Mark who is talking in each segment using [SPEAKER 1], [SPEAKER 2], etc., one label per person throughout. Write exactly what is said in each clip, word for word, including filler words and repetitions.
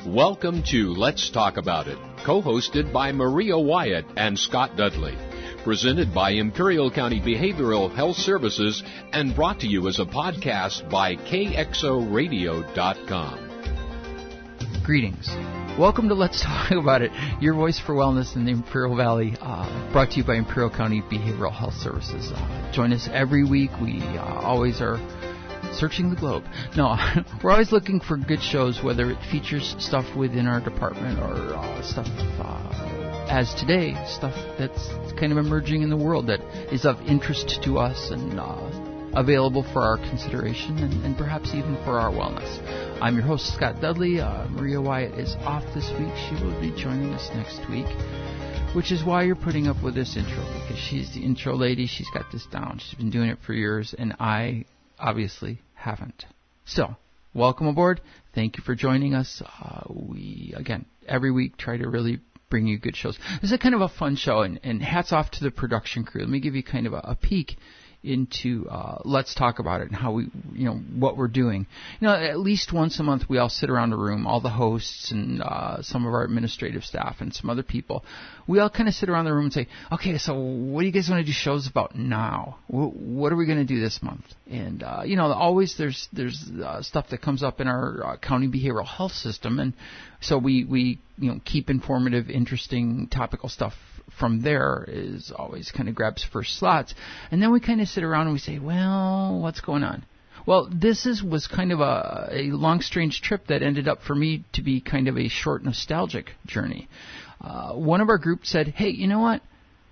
[SPEAKER 1] Welcome to Let's Talk About It, co-hosted by Maria Wyatt and Scott Dudley. Presented by Imperial County Behavioral Health Services and brought to you as a podcast by K X O radio dot com.
[SPEAKER 2] Greetings. Welcome to Let's Talk About It, your voice for wellness in the Imperial Valley, uh, brought to you by Imperial County Behavioral Health Services. Uh, join us every week. We uh, always are searching the globe. No, we're always looking for good shows, whether it features stuff within our department or uh, stuff, uh, as today, stuff that's kind of emerging in the world that is of interest to us and uh, available for our consideration and, and perhaps even for our wellness. I'm your host, Scott Dudley. Uh, Maria Wyatt is off this week. She will be joining us next week, which is why you're putting up with this intro, because she's the intro lady. She's got this down. She's been doing it for years, and I obviously haven't. So, welcome aboard. Thank you for joining us. Uh, we, again, every week try to really bring you good shows. This is a kind of a fun show, and, and hats off to the production crew. Let me give you kind of a, a peek into uh, Let's Talk About It and how we, you know, what we're doing. You know, at least once a month we all sit around a room, all the hosts and uh, some of our administrative staff and some other people. We all kind of sit around the room and say, okay, so what do you guys want to do shows about now? What, what are we going to do this month? And, uh, you know, always there's there's uh, stuff that comes up in our uh, county behavioral health system, and so we, we, you know, keep informative, interesting, topical stuff from there is always kind of grabs first slots. And then we kind of sit around and we say, well, what's going on? Well, this is was kind of a, a long, strange trip that ended up for me to be kind of a short, nostalgic journey. Uh, one of our group said, hey, you know what?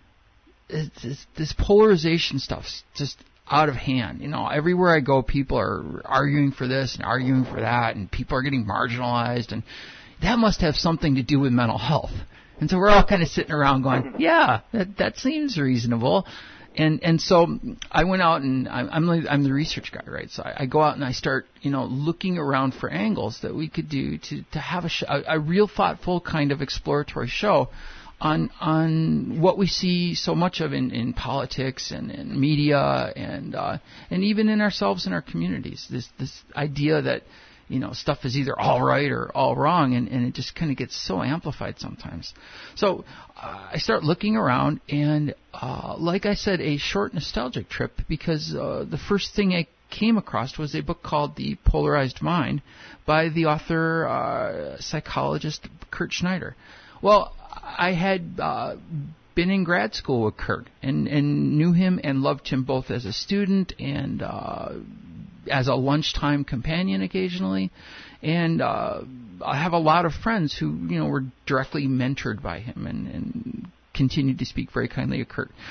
[SPEAKER 2] It's, it's, this polarization stuff's just out of hand. You know, everywhere I go, people are arguing for this and arguing for that, and people are getting marginalized, and that must have something to do with mental health. And so we're all kind of sitting around going, yeah, that, that seems reasonable. And and so I went out and I'm I'm, like, I'm the research guy, right? So I, I go out and I start, you know, looking around for angles that we could do to, to have a, sh- a, a real thoughtful kind of exploratory show on on what we see so much of in, in politics and in media and uh, and even in ourselves and our communities. This this idea that, you know, stuff is either all right or all wrong, and, and it just kind of gets so amplified sometimes. So uh, I start looking around, and uh, like I said, a short nostalgic trip, because uh, the first thing I came across was a book called The Polarized Mind by the author, uh, psychologist Kurt Schneider. Well, I had uh, been in grad school with Kurt and, and knew him and loved him both as a student and uh as a lunchtime companion occasionally, and uh, I have a lot of friends who, you know, were directly mentored by him and, and continued to speak very kindly of Kurt.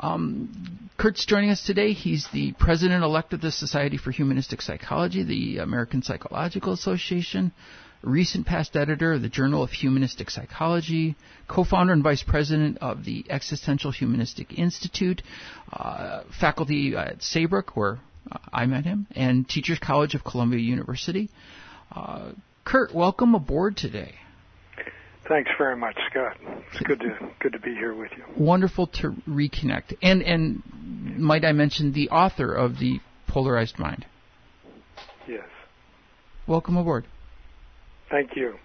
[SPEAKER 2] Um, Kurt's joining us today. He's the president-elect of the Society for Humanistic Psychology, the American Psychological Association, recent past editor of the Journal of Humanistic Psychology, co-founder and vice president of the Existential Humanistic Institute, uh, faculty at Saybrook, where Uh, I met him, and Teachers College of Columbia University. Uh, Kurt, welcome aboard today.
[SPEAKER 3] Thanks very much, Scott. It's good to good to be here with you.
[SPEAKER 2] Wonderful to reconnect. And and might I mention the author of The Polarized Mind?
[SPEAKER 3] Yes.
[SPEAKER 2] Welcome aboard.
[SPEAKER 3] Thank you.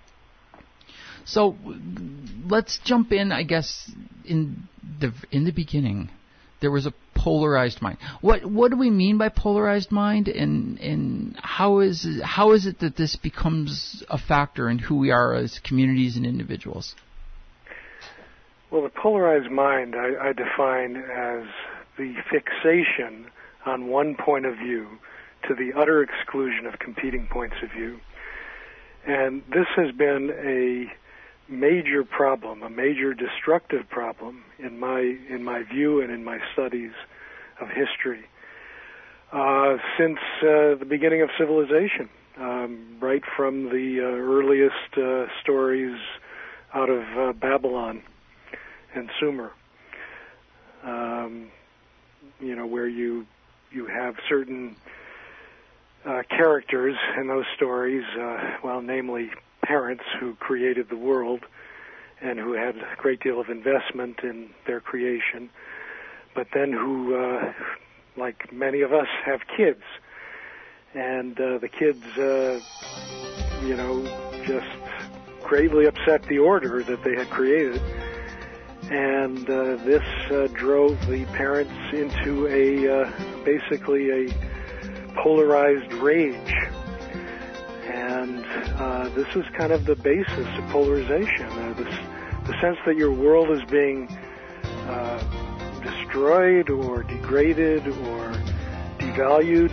[SPEAKER 2] So let's jump in, I guess, in the in the beginning. There was a polarized mind. What what do we mean by polarized mind, and and how is it, how is it that this becomes a factor in who we are as communities and individuals?
[SPEAKER 3] Well, the polarized mind I, I define as the fixation on one point of view to the utter exclusion of competing points of view. And this has been a major problem, a major destructive problem in my in my view and in my studies of history uh, since uh, the beginning of civilization, um, right from the uh, earliest uh, stories out of uh, Babylon and Sumer. Um, you know, where you you have certain uh, characters in those stories, uh, well, namely parents who created the world and who had a great deal of investment in their creation, but then who, uh, like many of us, have kids. And uh, the kids, uh, you know, just greatly upset the order that they had created. And uh, this uh, drove the parents into a uh, basically a polarized rage. And uh, this is kind of the basis of polarization, uh, this, the sense that your world is being uh, destroyed or degraded or devalued.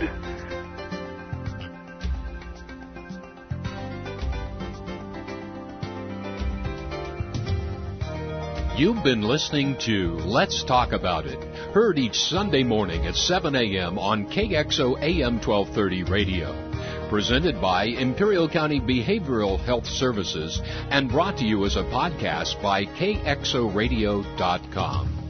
[SPEAKER 1] You've been listening to Let's Talk About It, heard each Sunday morning at seven a.m. on K X O A M twelve thirty radio. Presented by Imperial County Behavioral Health Services and brought to you as a podcast by K X O radio dot com.